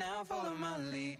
now, follow my lead.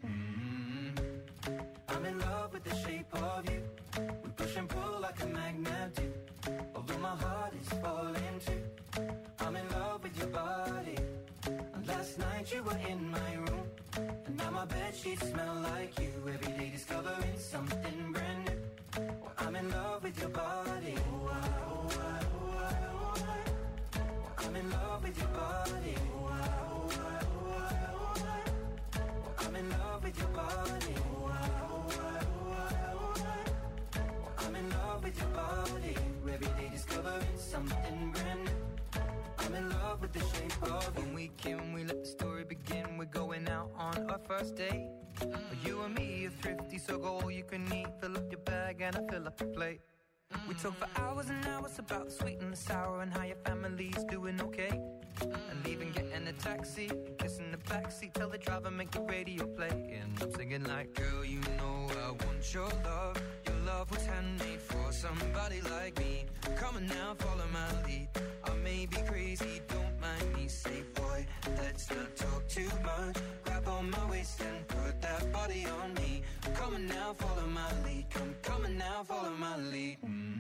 I'm in love with the shape of you. We push and pull like a magnet do. Although my heart is falling too. I'm in love with your body. And last night you were in my room. And now my bedsheets smell like you. Every day discovering something brand new. Well, I'm in love with your body. Oh, I, oh, I, oh, I, oh, I. Well, I'm in love with your body. Oh, I, oh, I, oh, I, oh, I. Well, I'm in love with your body. Oh, I, oh, I, oh, I, oh, I. Well, I'm in love with your body. Every day discovering something brand new. I'm in love with the shape of you. When we came, we let the story begin. We're going out on our first date. You and me are thrifty, so go all you can eat. Fill up your bag and I fill up the plate. We talk for hours and hours about the sweet and the sour and how your family's doing okay. And leaving, getting a taxi, kissing the backseat, tell the driver make the radio play. And I'm singing like, girl, you know I want your love. Your love was handmade for somebody like me. Come on now, follow my lead. I may be crazy, don't mind me. Say, boy, let's not talk too much. Grab on my waist and put that body on me. Come on now, follow my lead. Come on now, follow my lead.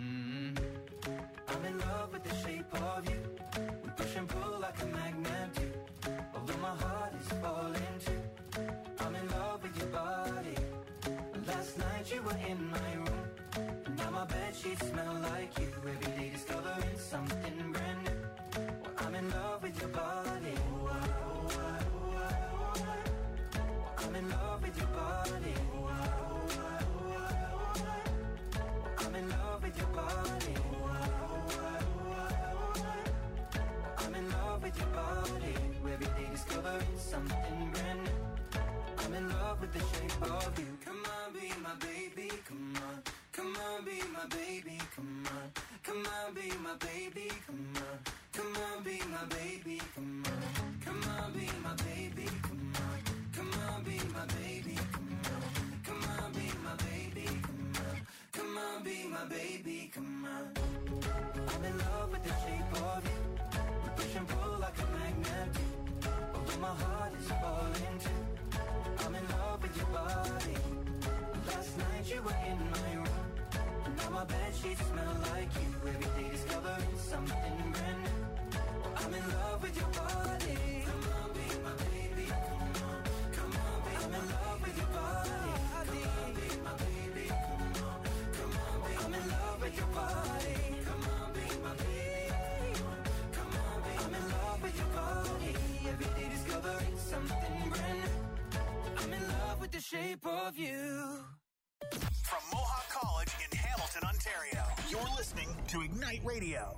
I'm in love with the shape of you. We push and pull like a magnet do. Although my heart is falling too. I'm in love with your body. Last night you were in my room. And now my bedsheets smell like you. Every day discovering something brand new. Well, I'm in love with your body. Oh, I, oh, I, oh, I, oh, I. Well, I'm in love with your body. Oh, I, oh, I, oh, I, oh, I. Well, I'm in love with your body. Oh, I, oh, I, oh, I, oh, I. Well, I'm in love with your body. Every day discovering something brand new. I'm in love with the shape of you. Come on, be my baby, come on. Come on, be my baby, come on. Come on, be my baby, come on. Come on, be my baby, come on. Come on, be my baby, come on. Come on, be my baby, come on. Come on, be my baby, come on. Come on, be my baby, come on. I'm in love with the shape of you. We push and pull like a magnet do. Although my heart is falling too. I'm in love with your body. Last night you were in my room. Now my bedsheets smell like you. Every day discovering something brand new. I'm in love with your body. Come on, be my baby. Come on, come on, be I'm in love with your body. Come on, be my baby. Come on, come on, be I'm in love with your body. Come on, be my baby. Come on, be I'm in love with your body. Every day discovering something brand new. I'm in love with the shape of you. From Mohawk College in Hamilton, Ontario, you're listening to Ignite Radio.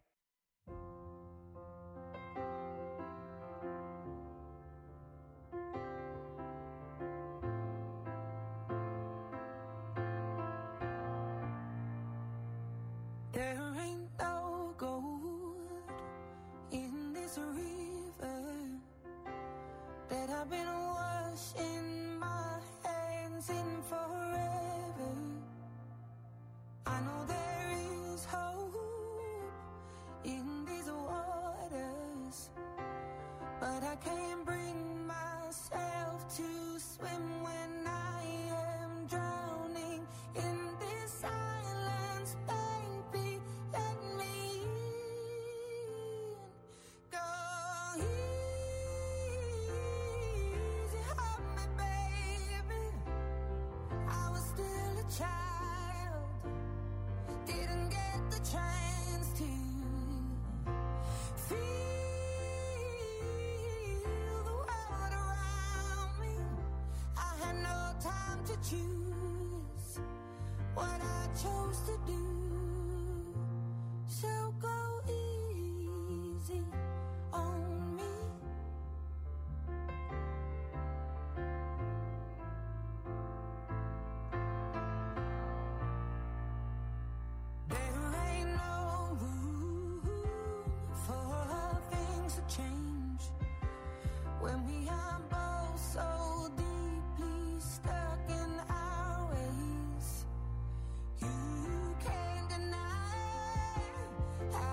There ain't no gold in this river that I've been washing my hands in forever. I know there is hope in these waters, but I can't bring myself to swim when I am drowning in this silence. Baby, let me in. Go easy on me, baby. I was still a child, didn't get the chance to feel the world around me. I had no time to choose what I chose to do. So go easy on me. There ain't no room for things to change when we are both so deeply stuck in our ways. You can't deny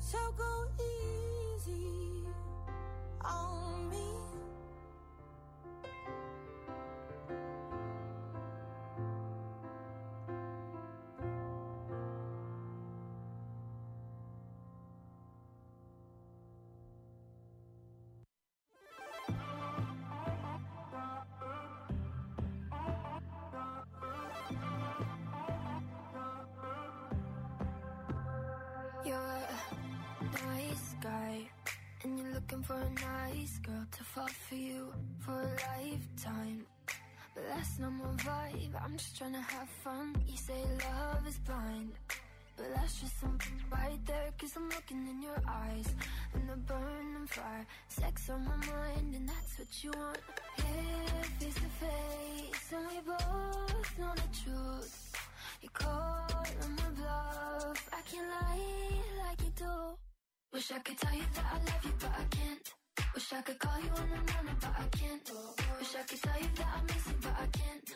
So go easy on me. You're a nice guy, and you're looking for a nice girl to fall for you for a lifetime. But that's not my vibe, I'm just trying to have fun. You say love is blind, but that's just something right there. Cause I'm looking in your eyes, and the burning fire. Sex on my mind, and that's what you want. Here, face to face, and we both know the truth. You call on my bluff, I can't lie like you do. Wish I could tell you that I love you, but I can't. Wish I could call you in the morning, but I can't. Wish I could tell you that I miss you, but I can't.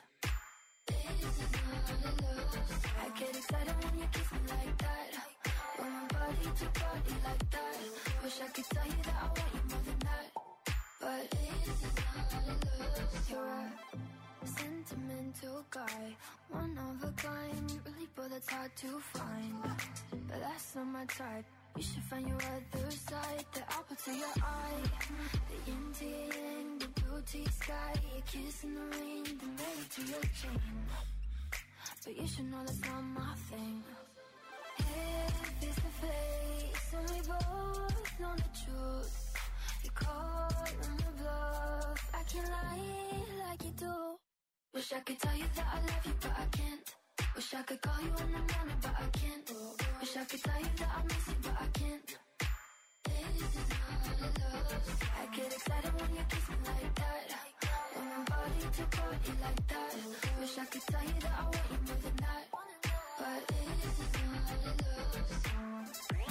This is not love. I get excited when you kiss me like that. When my body to body like that. Wish I could tell you that I want you more than that. But this is not love. You're a sentimental guy, one of a kind, really, but that's hard to find. But that's not my type. You should find your other side, the apple to your eye, the yin to your yang, the blue to your sky, a kiss in the rain, the metal to your chain. But you should know that's not my thing. Here, face to face, and we both know the truth. You call on my bluff, I can't lie like you do. Wish I could tell you that I love you, but I can't. Wish I could call you in the morning, but I can't. Wish I could tell you that I miss you, but I can't. This is not love. I get excited when you kiss me like that. When my body to body like that. Wish I could tell you that I want you more than that. But this is not love.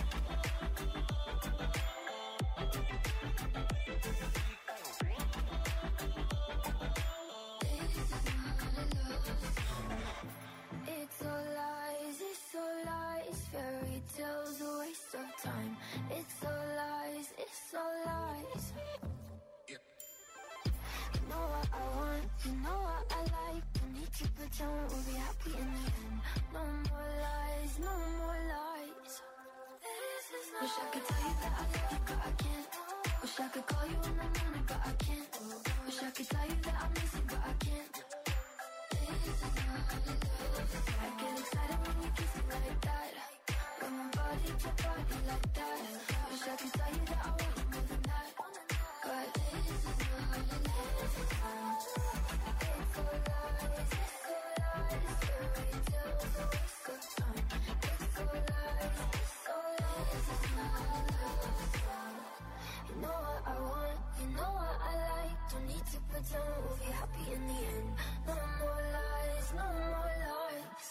It's all lies, fairy tales, a waste of time. It's all lies, it's all lies. You know what I want, you know what I like. Don't need to pretend we'll be happy in the end. No more lies, no more lies. Wish I could tell you that I love you, but I can't. Wish I could call you in the morning, but I can't. Wish I could tell you that I miss you, but I can't. I get excited when you kiss me like that. When my body to body like that. Wish I could tell you that I want you more than that. But this is not love. It's all lies, fairy tales, a waste of time. It's all lies, it's not love. You know what I want, you know what I like. Don't need to pretend we'll be happy in the end. No more lies, no more lies.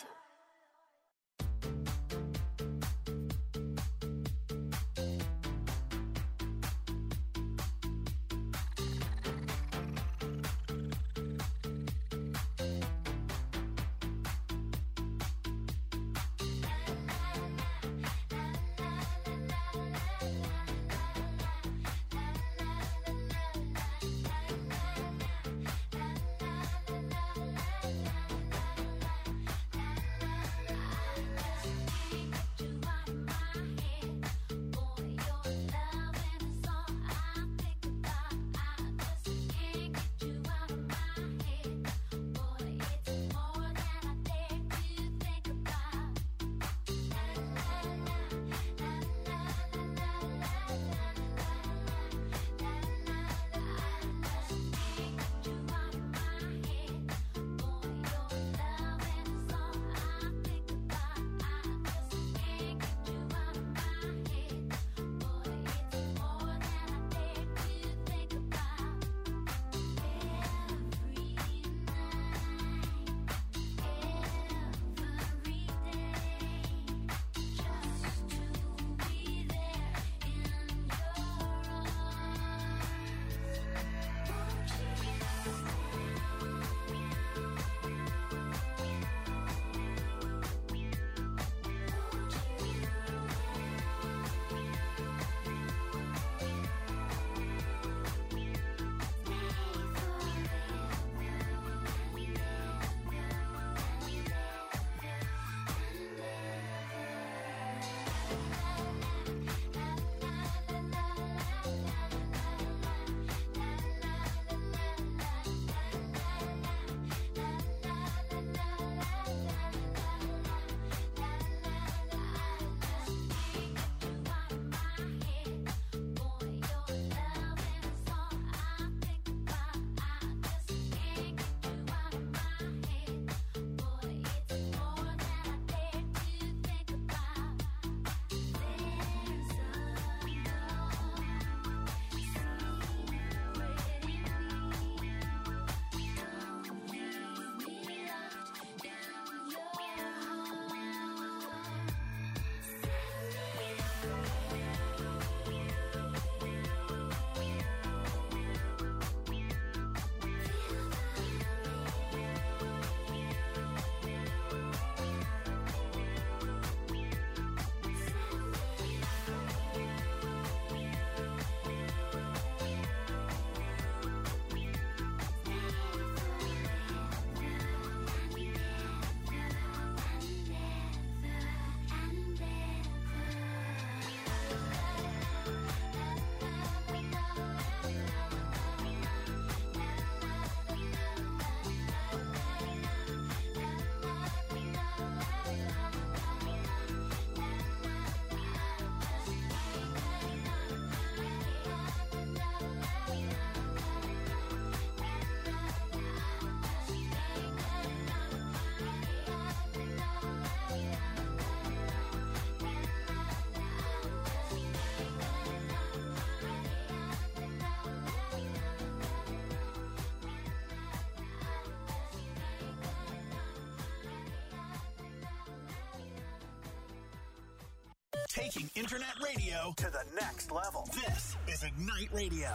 Taking internet radio to the next level. This is Ignite Radio.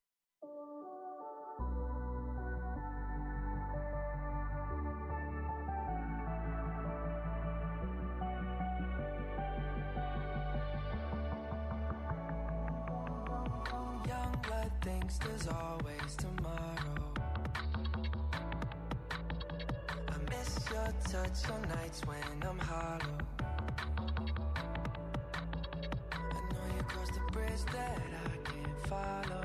Young blood thinks there's always tomorrow. I miss your touch on nights when I'm hollow. Cross the bridge that I can't follow.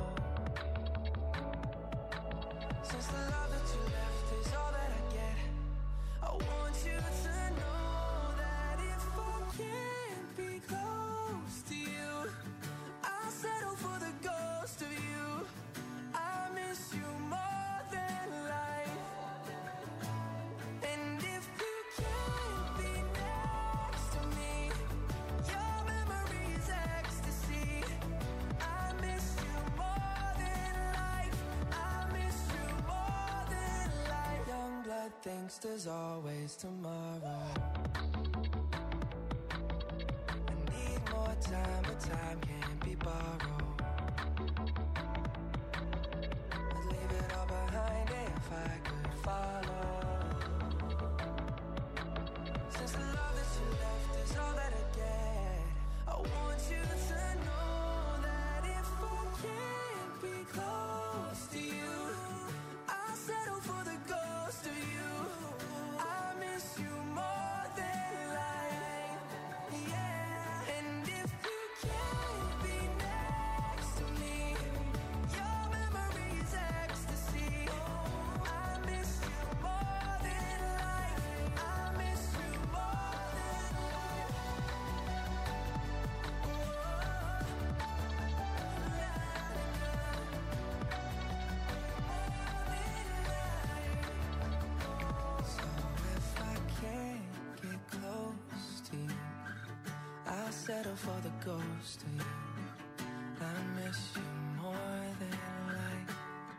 Since the love that you left is all that I get, I want you to know that if I can't be close to you, I'll settle for the ghost of you. I miss you more than life. And if you can't be next to me, your memory is ecstasy. I miss you more than life. I miss you more than life. Young blood thinks there's always tomorrow. I need more time, but time can't be borrowed. I'd leave it all behind if I could follow. Since the love that you left is all that I get, I want you to know that if I can't be close to you, I'll settle for the ghost of you. I miss you more than life, yeah. And if you can't be next to me, your memory is ecstasy. I miss you more than life. I miss you more than life. So if I can't get close to you, I'll settle for the ghost of you. I miss you more than life.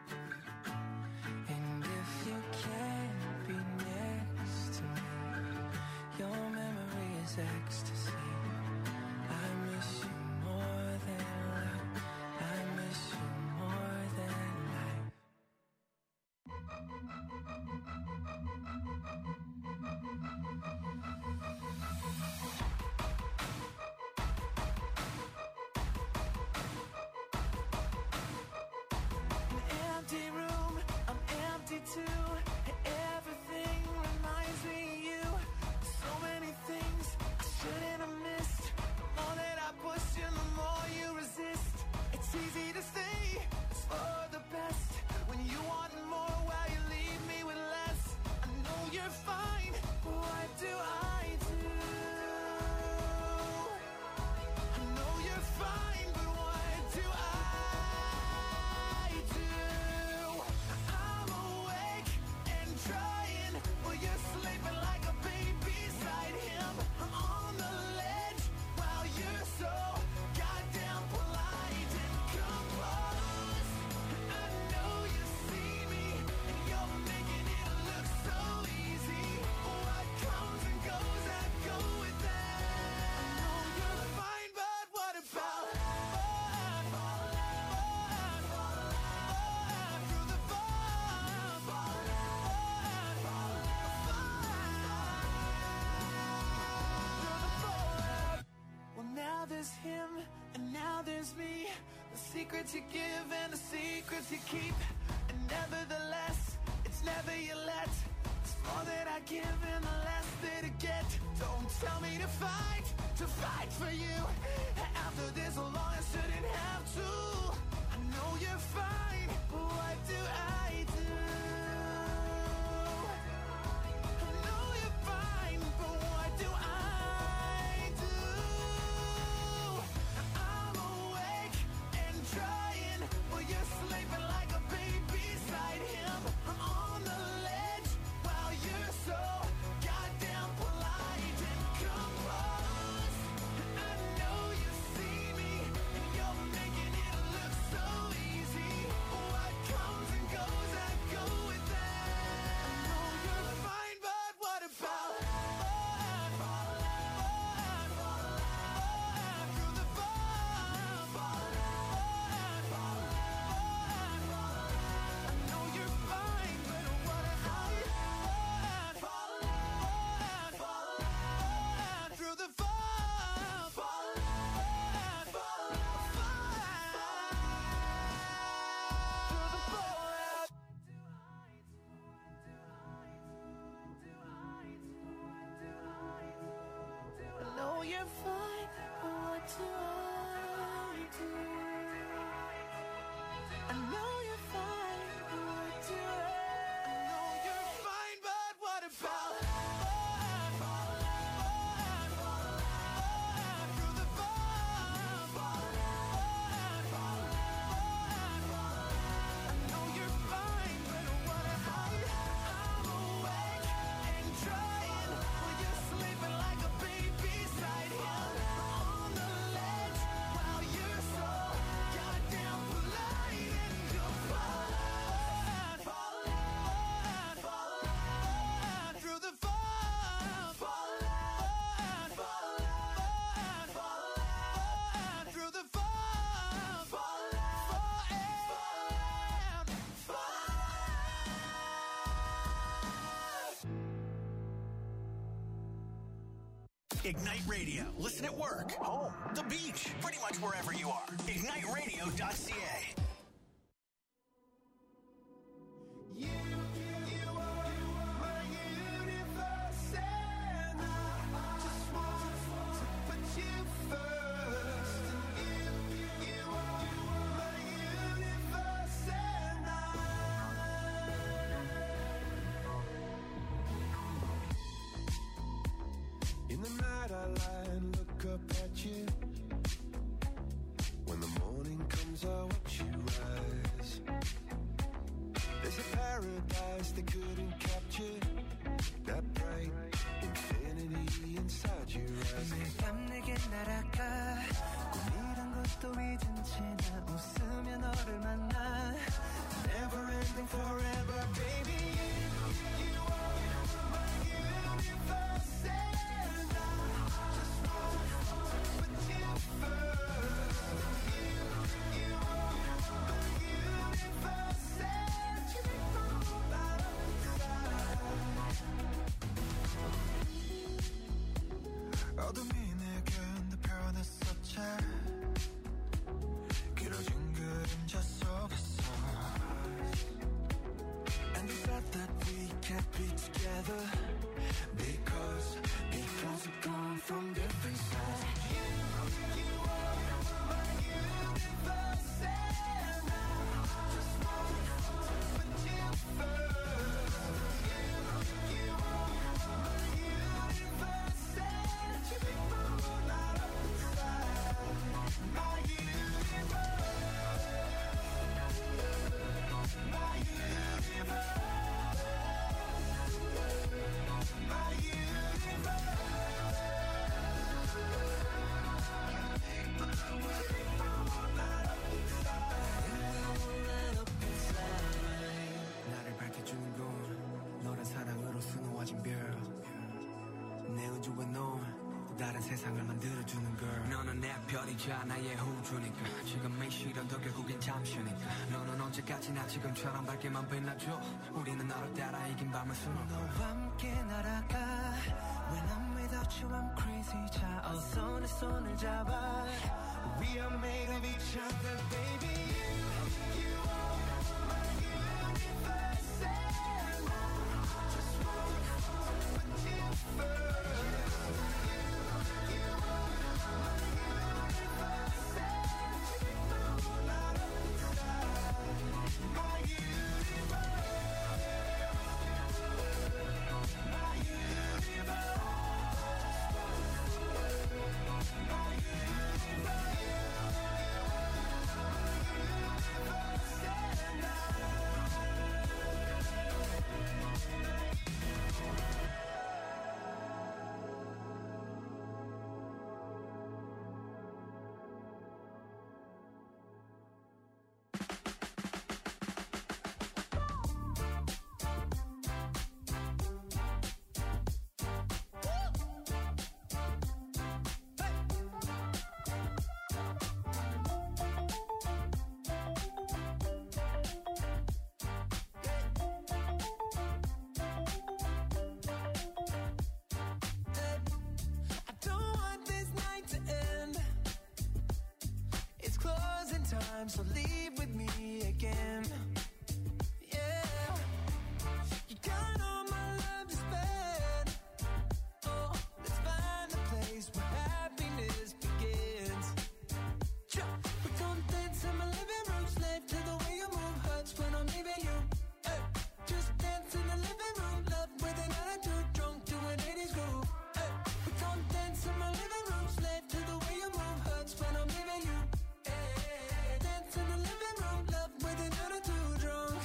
And if you can't be next to me, your memory is ecstasy. I miss you more than life. I miss you more than life. An empty room, I'm empty too. Everything reminds me of you. So many things I shouldn't have missed. The more that I push you, the more you resist. It's easy to say it's for the best when you want more while you leave me with less. I know you're fine, but what do I do? I know you're fine, but what do I do? I'm awake and trying, but you're sleeping like a baby beside him. I'm on the ledge while you're so goddamn polite and composed. I know you see me and you're making it look so easy. What comes and goes, I go with that. I know you're fine, but what about through the Well, now there's him and now there's me. The secrets you give and the secrets you keep. And nevertheless, it's never you let. It's more that I give and the less that I get. Don't tell me to fight for you. After this long, I shouldn't have to. I know you're fine, but what do I do? I know you're fine, but what do I do? I'm awake and trying, but you're sleeping like a baby beside him. I'm on the ledge while you're so goddamn polite and composed. I know Ignite Radio. Listen at work, home, the beach, pretty much wherever you are. IgniteRadio.ca. In the night I lie and look up at you. When the morning comes I watch you rise. There's a paradise they couldn't capture. That bright infinity inside your eyes. 매일 밤 내게 날아가 꿈이란 것도 잊은 채 나 웃으며 너를 만나. Never ending forever baby. You are my universe and I just want to put you first. You are my universe and you make my whole life inside. 어둠이 내겐 더 변했었지. 길어진 그림자 속에서. And you said that we can't be together because peoples have gone from different sides. You are my universe and I just want to put you first. You are my universe and you make my whole life inside. My universe, my universe. 나를 밝혀주는 건 너란 사랑으로 수놓아진 별. 내 우주와 너 다른 세상을 만들어주는 걸. 너는 내 별이자 나의 우주니까. 지금의 시련도 결국엔 잠시니까. 너는 언제까지나 지금처럼 밝게만 빛나줘. 우리는 너를 따라 이긴 밤을 수놓아. 너와 함께 날아가. When I'm without you I'm crazy. 자 어서 내 손을 잡아. We are made of each other baby. You are my universe and I just want to put you first. You are my universe and you make my whole life inside. My universe, my universe. I don't want this night to end. It's closing time, so leave with me again. Yeah, you got all my love to spend. Oh, let's find a place where happiness begins. We don't dance in my living room, slave to the way you move. Hurts when I'm leaving you. Hey, just dance in the living room, love with an attitude, drunk to an 80s groove. Hey, we don't dance in my living room, slave to the way you move. Hurts when I'm leaving you. Hey, dance in the living room, love with an attitude, drunk.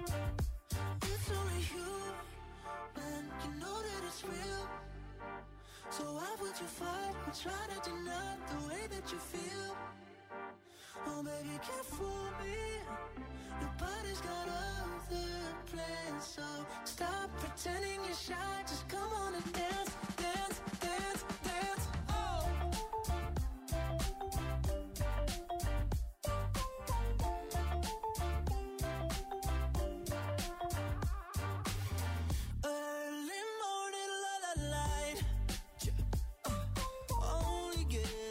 It's only you, man, you know that it's real. So why would you fight or try to deny the way that you feel? Oh baby, can't fool me. Nobody's got other plans. So stop pretending you're shy. Just come on and dance, dance, dance, dance. Oh. Early morning, la la light.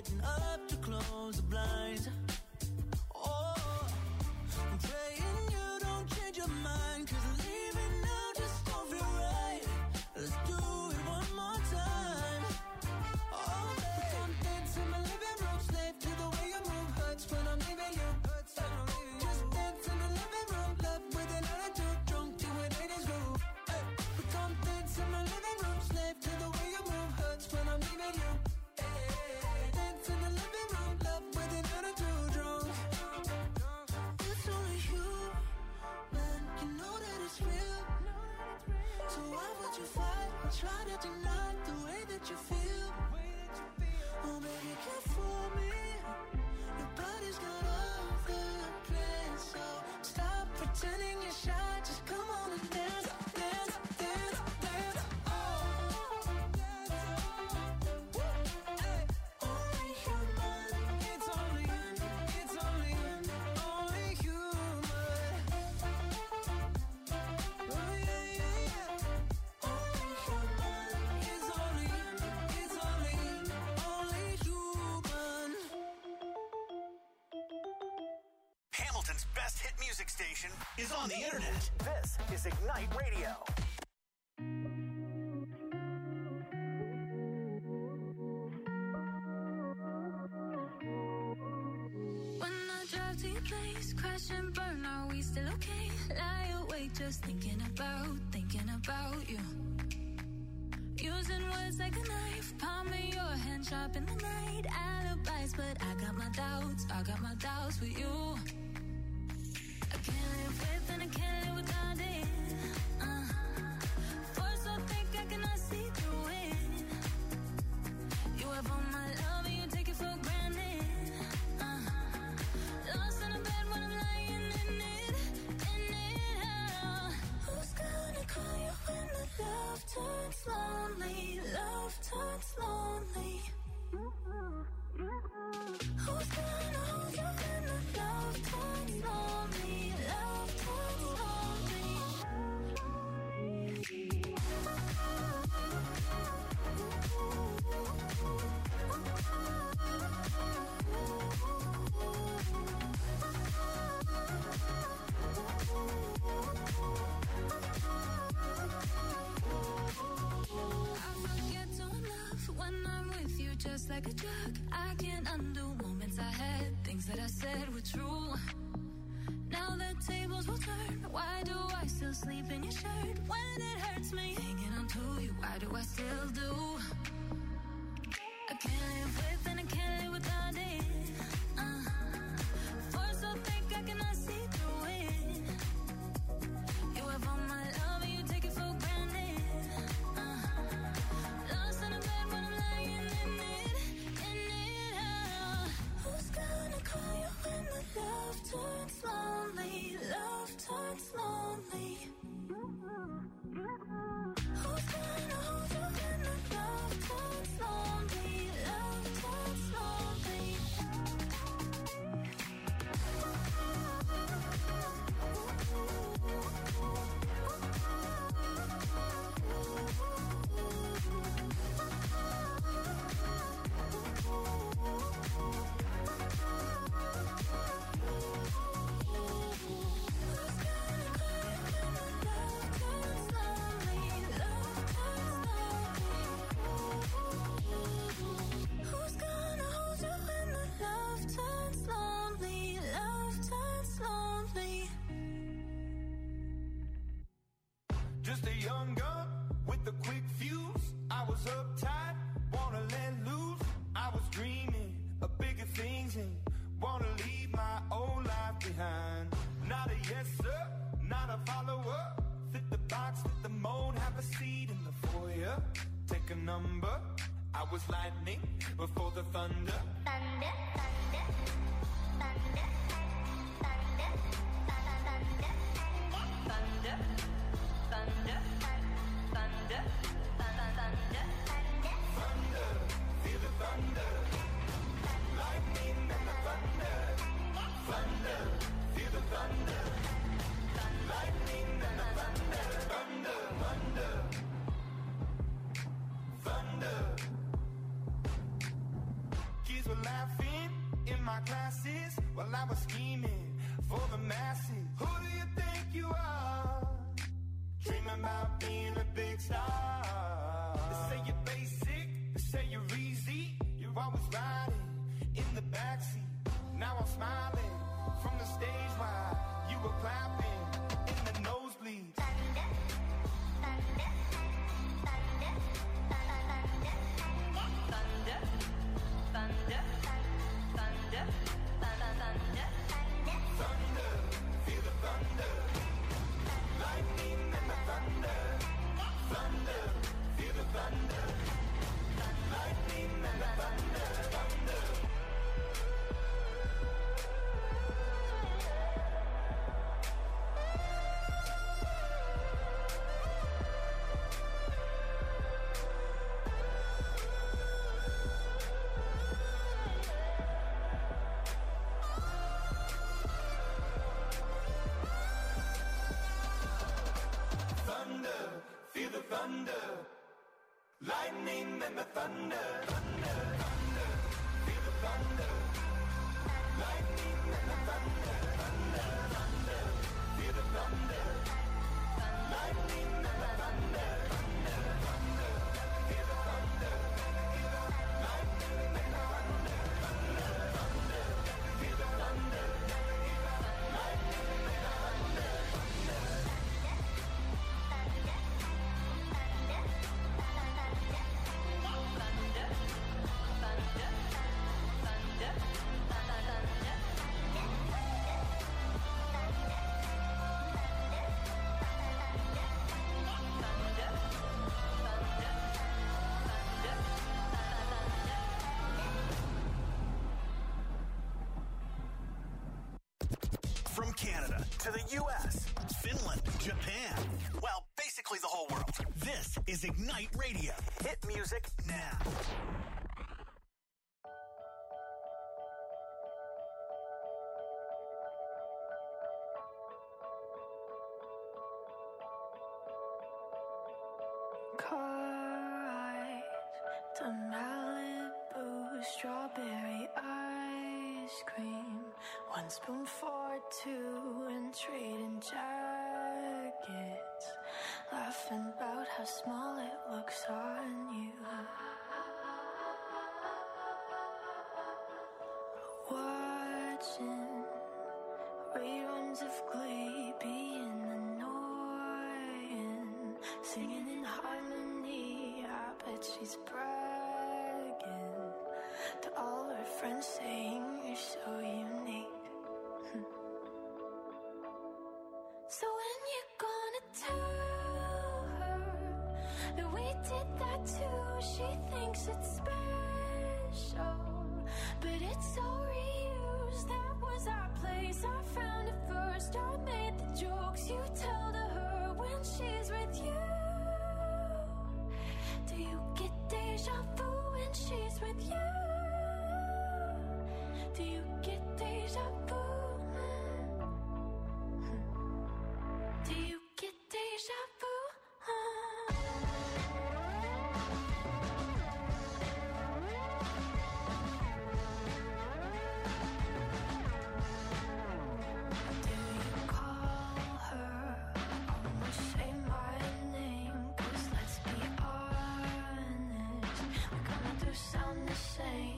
getting up to close the blinds. Oh, I'm praying you don't change your mind, 'cause leaving now just don't feel right. Let's do it one more time. Oh, babe, I'm dancing in my living room, slave to the way you move. Hurts when I'm leaving you. Just dance in the living room, love with an attitude, drunk to a ladies' groove. Hey, we come dance in my living room, slave to the way you move. Hurts when I'm leaving you. Hey, dance in the living room, love with an attitude, drunk. It's only you, man, you know that it's real. So why would you fight or try to deny the way that you feel? Oh, baby, can't fool me. Your body's got other plans, so stop pretending you're shy. Just come on and dance, dance, dance, dance. Oh, hey, only human. It's only human. Oh, yeah, yeah, yeah. Only human. It's only human. Hamilton's best hit music station is on the internet. This is Ignite Radio. When I drive to your place, crash and burn, are we still okay? Lie awake just thinking about you. Using words like a knife, palm of your hand sharp in the night. Alibis, but I got my doubts with you. I can't live with and I can't live without it. Force so thick I cannot see through it. You have all my love and you take it for granted. Lost in a bed when I'm lying in it. Who's gonna call you when the love turns lonely? Who's gonna hold you when the love turns lonely? Just like a drug, I can't undo moments I had. Things that I said were true. Now the tables will turn. Why do I still sleep in your shirt when it hurts me? Hanging on to you, why do I still do? I can't live with and I can't live without it. Force so thick I cannot see through it. You have all my love and you take it for granted. Lost in a bed when I'm lying in it. Who's gonna call you when the love turns lonely? Who's gonna hold you when the love turns lonely? Just a young gun with a quick fuse. I was uptight, wanna let loose. I was dreaming of bigger things and wanna leave my old life behind. Not a yes sir, not a follower. Fit the box, fit the mold, have a seat in the foyer. Take a number. I was lightning before the thunder. Thunder, thunder, thunder, thunder, thunder, thunder, thunder, thunder, thunder, Thunder, feel the thunder. Lightning and the thunder. Thunder, feel the thunder. Lightning and the thunder. Thunder, thunder. Thunder. Keys were laughing in my classes while I was scheming for the masses. Who do you think you are? Dreaming about being a big star. They say you're basic, they say you're easy. You're always riding in the backseat. Now I'm smiling from the stage while you were clapping in the nosebleeds. Thunder, thunder, thunder, thunder, thunder, thunder, thunder, Thunder, feel the thunder. Lightning and the thunder. Thunder, feel the thunder. Lightning and the thunder. Thunder. Thunder, feel the thunder. Lightning and the thunder. Thunder, thunder, feel the thunder. Lightning and the thunder. Thunder, thunder, feel the thunder. Lightning and the thunder. Thunder, thunder, feel the thunder. Lightning and the thunder. Thunder, thunder, feel the thunder. Lightning and the thunder. From Canada to the U.S., Finland, Japan, well, basically the whole world. This is Ignite Radio. Hit music now. car ride to Malibu, strawberry ice cream, 1 spoon for 2 and trading jackets, laughing about how small it looks on you. Watching reruns of Glee, being annoying, singing in harmony. I bet she's bragging to all her friends, saying you're so unique. So when you gonna tell her that we did that too? She thinks it's special, but it's all reused. That was our place, I found it first. I made the jokes you tell to her when she's with you. Do you get deja vu when she's with you? Do you get deja vu? Do you get deja vu? Do you call her? Almost say my name, 'cause let's be honest, we kinda do sound the same.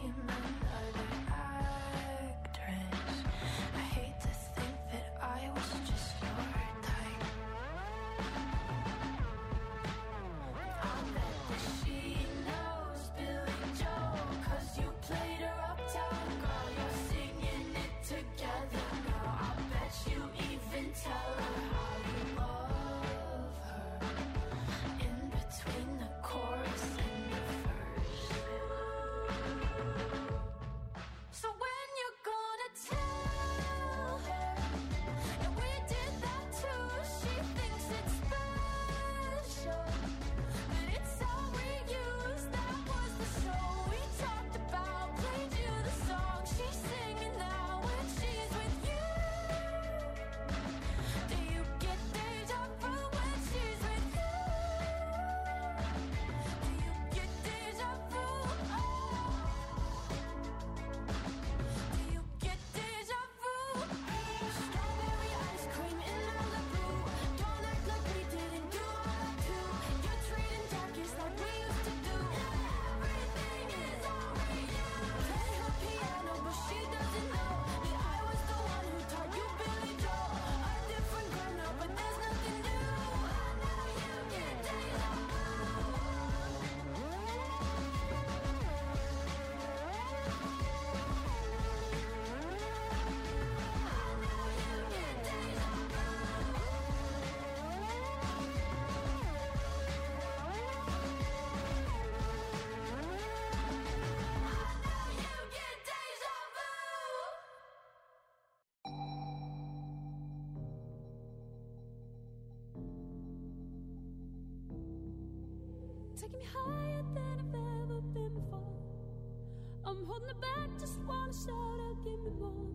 taking me higher than I've ever been before. I'm holding it back, just wanna shout out, give me more.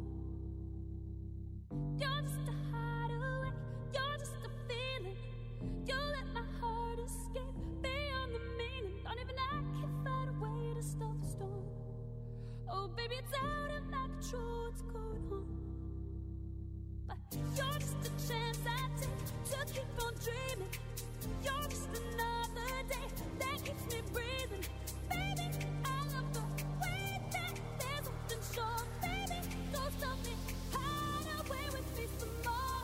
You're just a hideaway, you're just a feeling. You let my heart escape beyond the meaning. Don't even I can find a way to stop the storm. Oh baby, it's out of my control, what's going on? But you're just a chance I take to keep on dreaming. You're just another day that keeps me breathing. Baby, I love the way that there's something sure. Baby, don't stop me, hide away with me some more.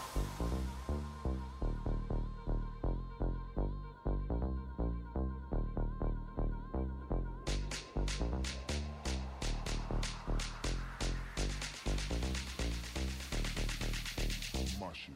My shit.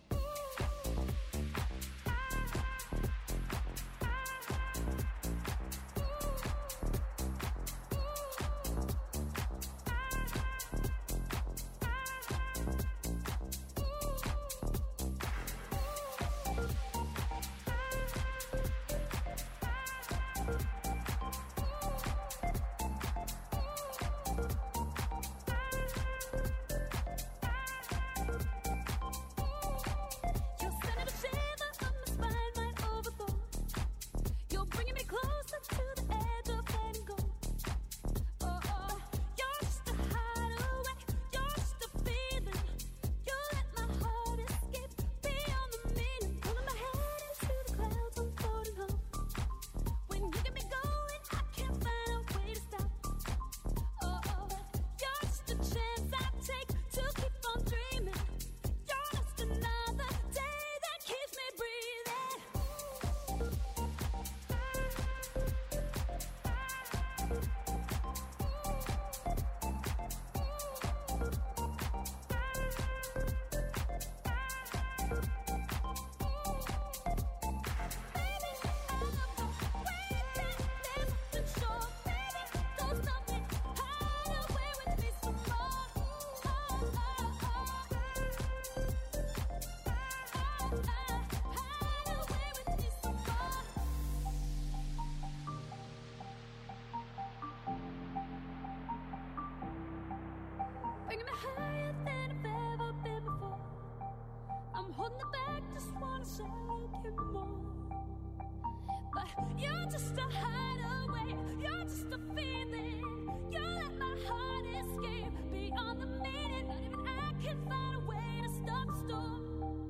You're just a hideaway, you're just a feeling. You let my heart escape beyond the meaning. Not even I can find a way to stop the storm.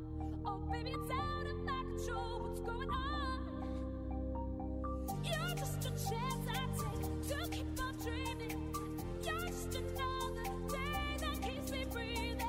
Oh baby, it's out of my control, what's going on? You're just a chance I take to keep on dreaming. You're just another day that keeps me breathing.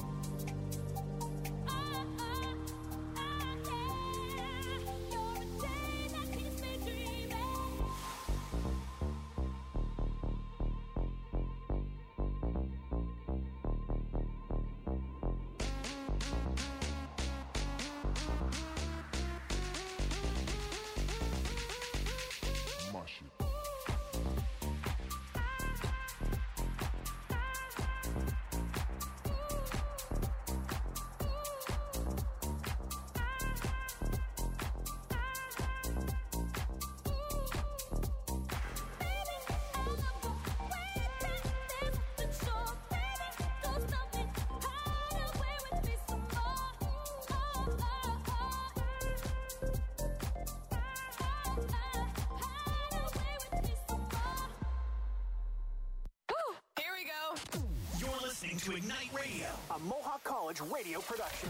To Ignite Radio, a Mohawk College radio production.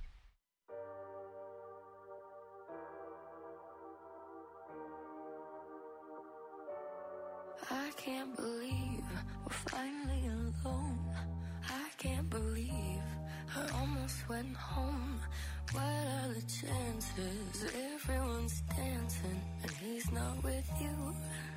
I can't believe we're finally alone. I can't believe I almost went home. What are the chances? Everyone's dancing and he's not with you.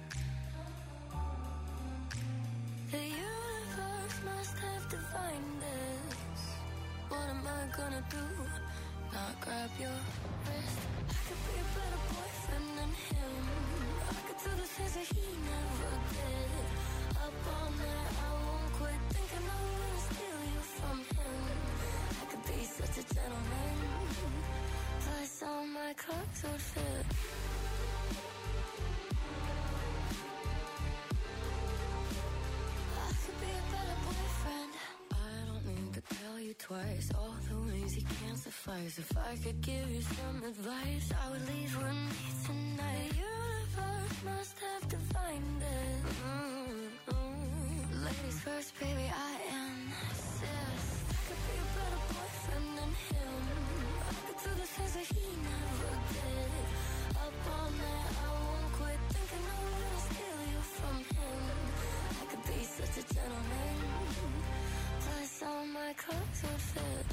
The universe must have divined this. What am I gonna do? Not grab your wrist. I could be a better boyfriend than him. I could do the things that he never did. Up all night, I won't quit thinking I'm gonna steal you from him. I could be such a gentleman. Plus all my clothes would fit. sacrifice. If I could give you some advice, I would leave with me tonight. The universe must have defined it. Ladies first, baby, I insist. I could be a better boyfriend than him. I could do the things that he never did. Up all night, I won't quit thinking I'm gonna steal you from him. I could be such a gentleman. Plus all my clothes would fit.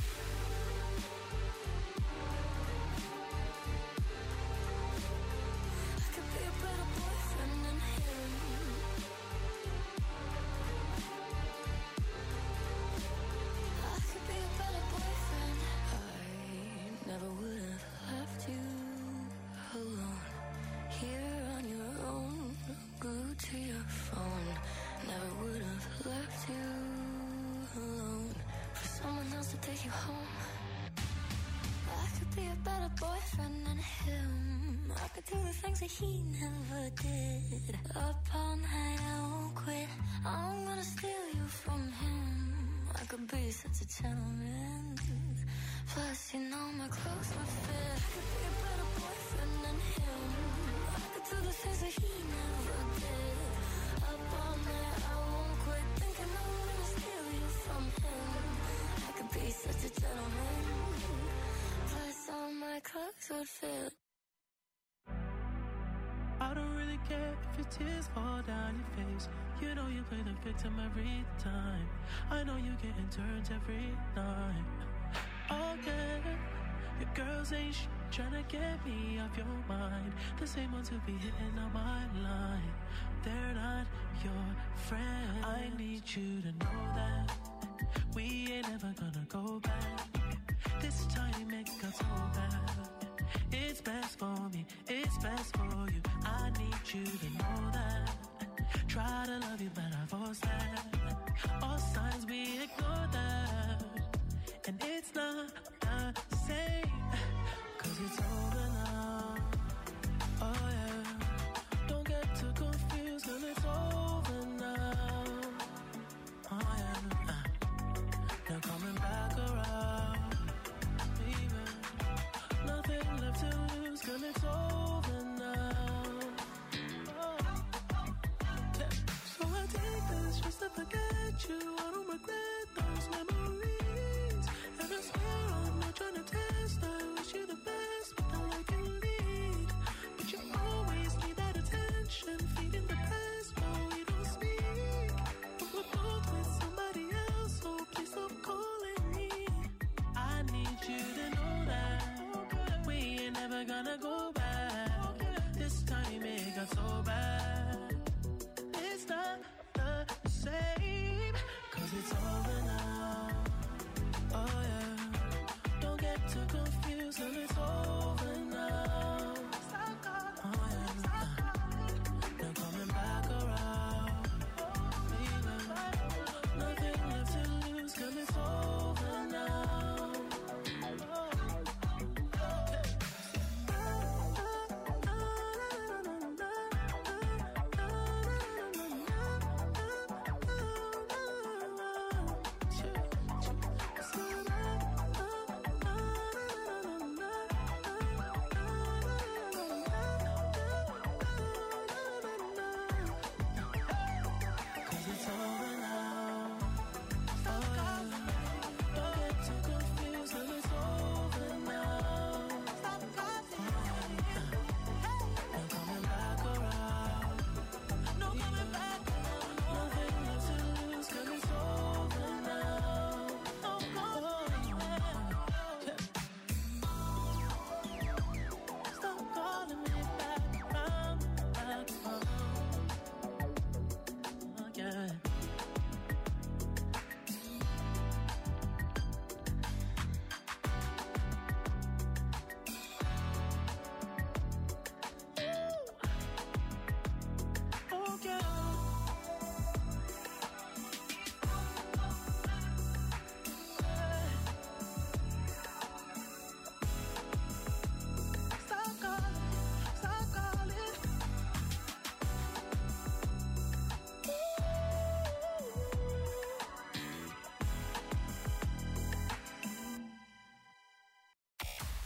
I could be a better boyfriend than him. I could be a better boyfriend. I never would have left you alone, here on your own, glued to your phone. Never would have left you alone for someone else to take you home. I could be a better boyfriend than him. I could do the things that he never did. Up all night, I won't quit. I'm gonna steal you from him. I could be such a gentleman. Plus, you know my clothes would fit. I could be a better boyfriend than him. I could do the things that he never did. Up all night, I won't quit thinking I'm gonna steal you from him. I could be such a gentleman. Plus, all my clothes would fit. I don't really care if your tears fall down your face. You know you play the victim every time. I know you getting turns every night. Oh yeah, your girls ain't tryna get me off your mind. The same ones who be hitting on my line. They're not your friend. I need you to know that we ain't ever gonna go back. This time it got so bad. It's best for me, it's best for you. I need you to know that. Try to love you, but I force that. All signs we ignore that. And it's not the same, 'cause it's over now. Oh yeah, don't get too confused, 'cause it's over now. Oh yeah, they're coming back around. Even nothing left to lose, 'cause it's over now. Oh. Yeah. So I take this just to forget you. I don't regret those memories. And I swear I'm not trying to test. I wish you the best, but I like you lead. But you always need that attention, feeding the past while we don't speak. But we're both with somebody else, so please stop calling me. I need you to know that we ain't never gonna go back. This time it got so bad. It's not the same, 'cause it's all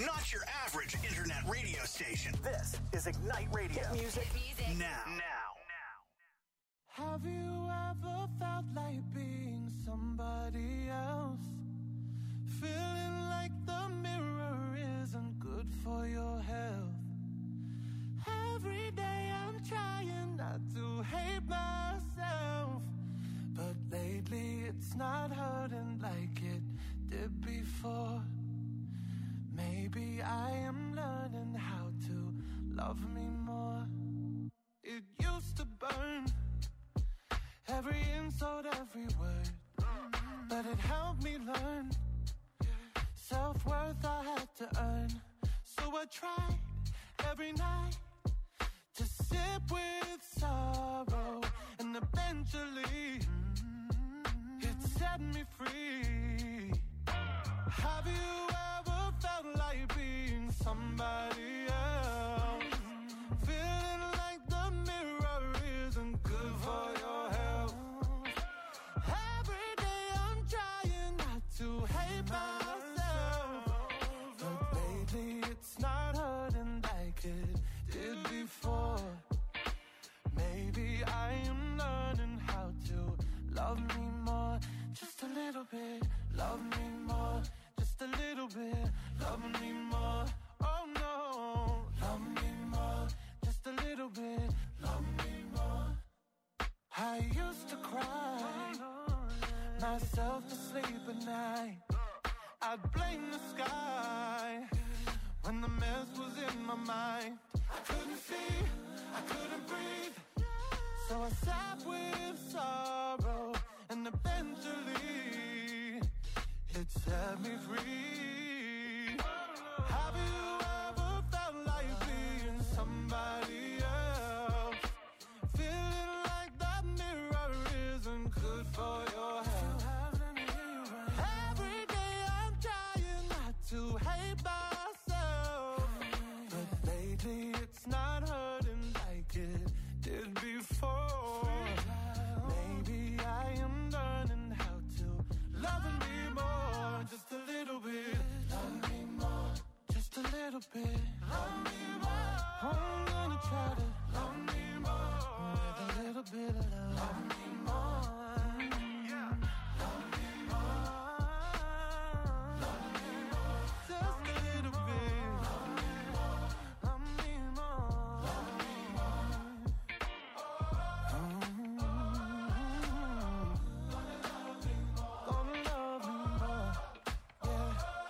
Not your average internet radio station. This is Ignite Radio. Hit music now. Have you ever felt like being somebody else? Feeling like the mirror isn't good for your health. Every day I'm trying not to hate myself, but lately it's not hurting like it did before. Maybe I am learning how to love me more. It used to burn, every insult, every word, but it helped me learn self-worth I had to earn. So I tried every night to sip with sorrow, and eventually it set me free. Have you ever felt like being somebody else? Feeling like the mirror isn't good for your health. Every day I'm trying not to hate myself, but lately it's not hurting like it did before. Maybe I am learning how to love me more. Just a little bit, love me more. Just a little bit, love me more. Oh no, love me more. Just a little bit, love me more. I used to cry myself to sleep at night. I'd blame the sky when the mess was in my mind. I couldn't see, I couldn't breathe, so I sat with sorrow, and eventually it set me free. Have you ever felt like being somebody else? Feeling like that mirror isn't good for your health. Every day I'm trying not to hate myself, but lately it's not hurting like it did before. Maybe I am learning how to love me more. Just a little bit, love me more. Just a little bit, love me more. I'm gonna try to love me more with a little bit of love. Love me more. Love me more. Love me more. Just a little bit. Love me more. Love me more. Love me more. Gonna love me more. Yeah.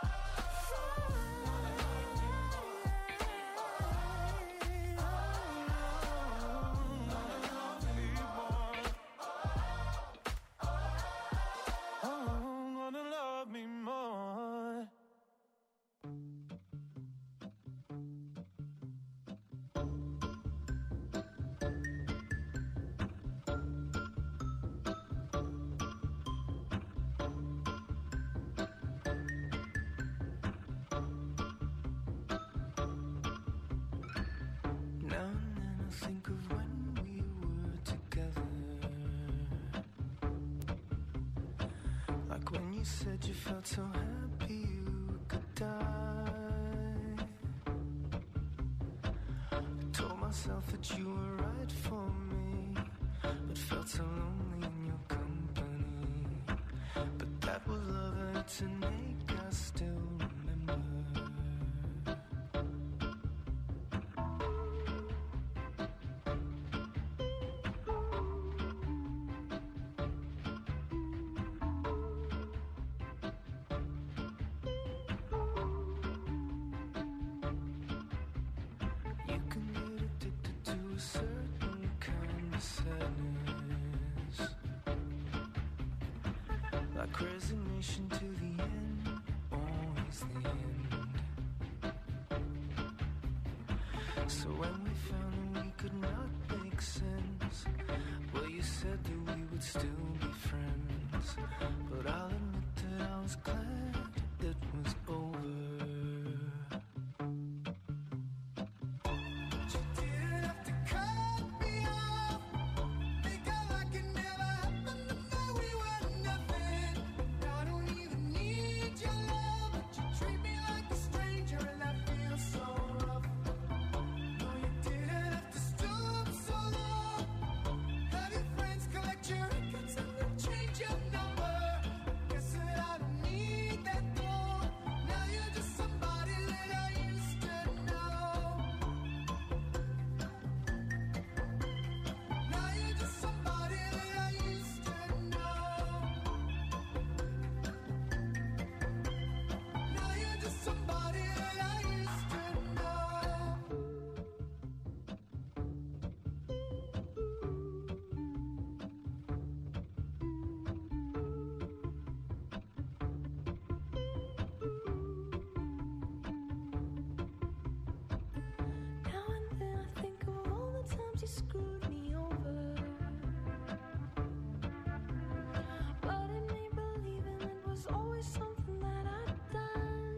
Gonna love me more. Now and then I think of when we were together, like when you said you felt so happy you could die. I told myself that you were right for me, but felt so lonely in your company. But that was love and it's an ache I still remember. You can get addicted to a certain kind of sadness, like resignation to the end, always the end. So when we found that we could not make sense, well, you said that we would still be friends. But I'll admit that I was glad it was over. Treat me like a stranger and I you screwed me over. But it made believing it was always something that I'd done.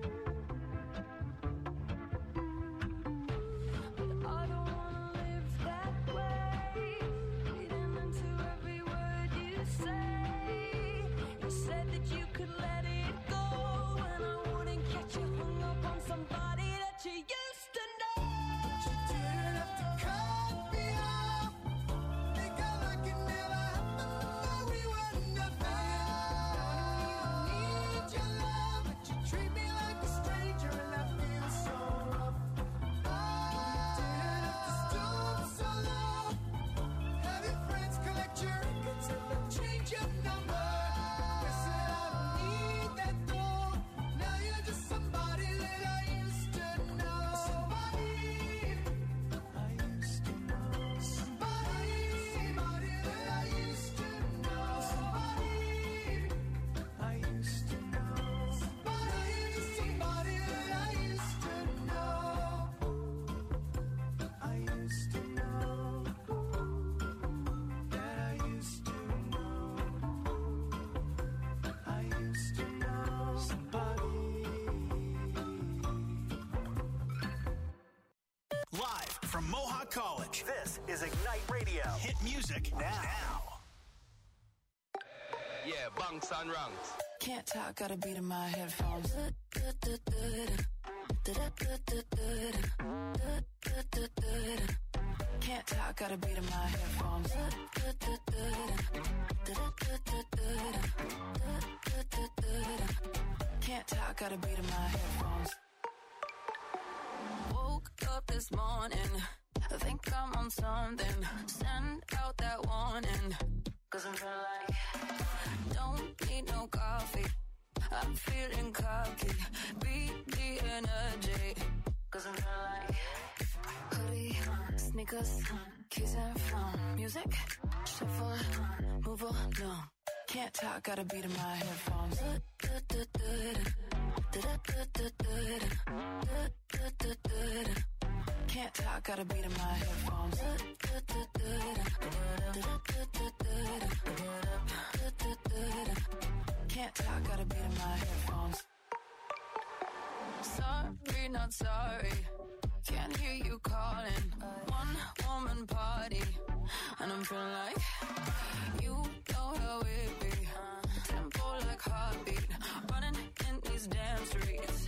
But I don't wanna live that way, reading into every word you say. You said that you could let it go, and I wouldn't catch you hung up on somebody that you used to know. But you didn't have to cut me off. Think I like it never happened, but we were nothing. I don't even need your love, but you treat me like a stranger, and I feel so rough. You didn't have to stoop so low. Have your friends collect your records and then change your number. Guess that I don't need that though. Now you're just somebody that I used to know. Somebody I used to know. Somebody that I used to know. Somebody I used to know. Somebody that I used to know. I used to know. That I used to know. I used to know somebody. Live from Mohawk College, this is Ignite Radio. Hit music now. Yeah, bunks and ranks. Can't talk, got a beat in my headphones. Can't talk, got a beat in my headphones. Can't talk, got a beat in my headphones. Woke up this morning, I think I'm on something. Send out that warning, 'cause I'm feeling like don't need no coffee. I'm feeling cocky. Beat the energy, 'cause I'm feeling like hoodie, sneakers, keys and phone. Music, shuffle, move along. Can't talk, got a beat in my headphones. Can't talk, got a beat in my headphones. Can't talk, got a beat in my headphones. Sorry, not sorry. Can't hear you calling. One woman party, and I'm feeling like you know how it be. Tempo like heartbeat, running in these damn streets.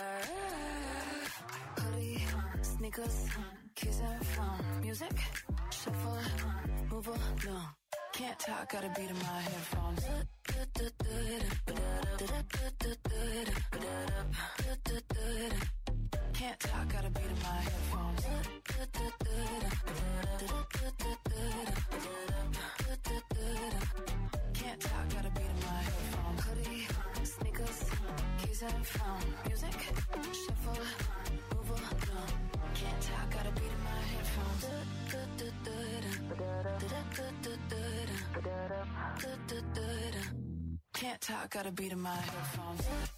Hoodie, sneakers, keys and phone. Music, shuffle, move along. Can't talk, got a beat in my headphones. Can't talk, got a beat in my headphones. Can't talk, got a beat in my headphones. Hoodie, sneakers, keys and phone. Music, shuffle, move along. Can't talk, got a beat in my headphones. Can't talk, got a beat in my headphones.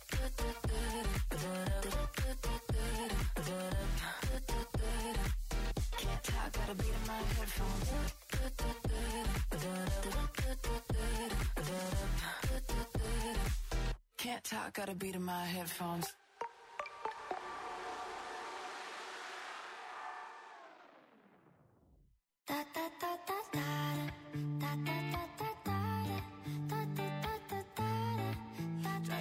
Can't talk, got a beat in my headphones. Can't talk, got a beat in my headphones. Da da da da da da da da da da da da da da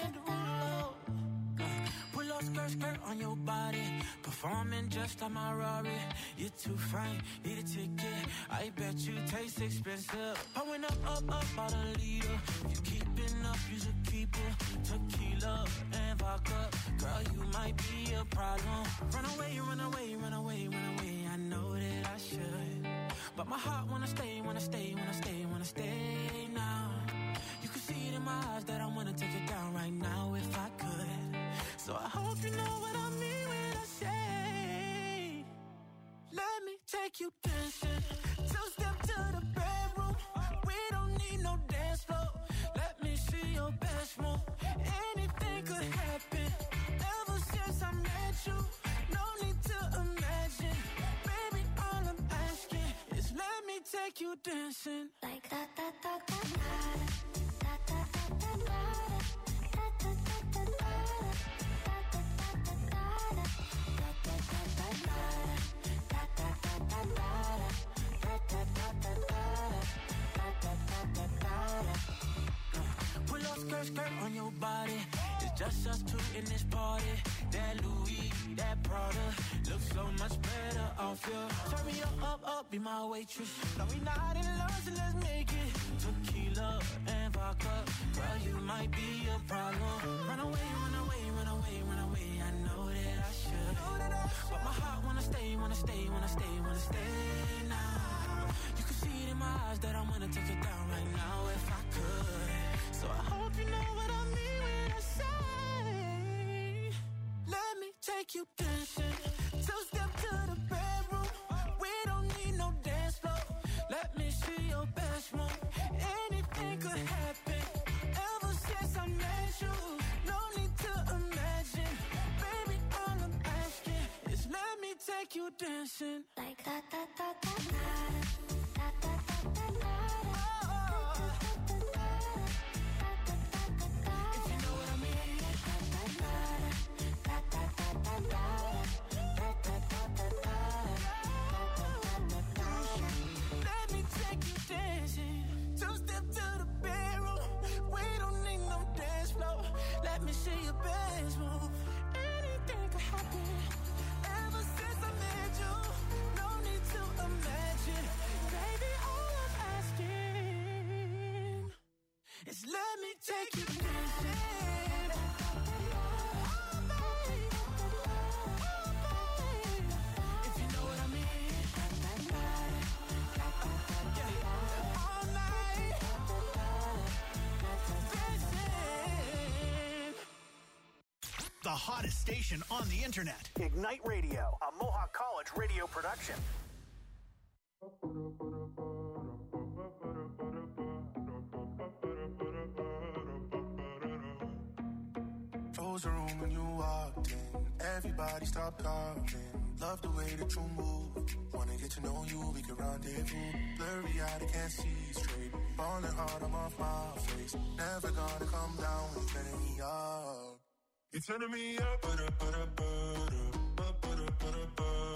da. Pull up skirt on your body. Performing just like my Rari. You're too fine, need a ticket. I bet you taste expensive. Pouring up out a leader. If you keeping up, you should keep it. Tequila and vodka. Girl, you might be a problem. Run away, run away, run away, run away. I know that I should, but my heart wanna stay, wanna stay, wanna stay, wanna stay now. You can see it in my eyes that I wanna take it down right now if I could. So I hope you know what I mean when I say, let me take you dancing. Two-step to the bedroom. We don't need no dance floor. Let me see your best move. Anything could happen. Ever since I met you, no need to imagine. Baby, all I'm asking take you dancing. Like da da da da da da da da da Pull up skirt on your body. It's just us two in this party. That Louis, that Prada looks so much better off you. Turn me up, be my waitress. Now we not in love, so let's make it tequila and vodka. Girl, you might be a problem. Run away, run away, run away, run away. I know that I should, but my heart wanna stay, wanna stay, wanna stay, wanna stay now. You can see it in my eyes that I wanna take it down right now if I could. So I hope you know what I mean when I say, let me take you dancing. Two-step to the bedroom. We don't need no dance floor. Let me see your best move. Anything could happen. Ever since I met you, no need to imagine. Baby, all I'm asking is let me take you dancing. like da da da da da da da da da. If you know what I mean. Let me take you dancing. Two-step to the bedroom. We don't need no dance floor. Let me see your best move. Anything could happen. Ever since I met you, no need to imagine. Baby, all I'm asking is let me take you dancing. If you know what I mean. All night. Dancing. The hottest station on the internet. Ignite Radio, a Mohawk College radio production. Close the room when you walked in. Everybody stop talking. Love the way that you move. Wanna get to know you, we can rendezvous. Blurry eyed, I can't see straight. Falling hard, I'm off my face. Never gonna come down when you're turning me up. You're turning me up, but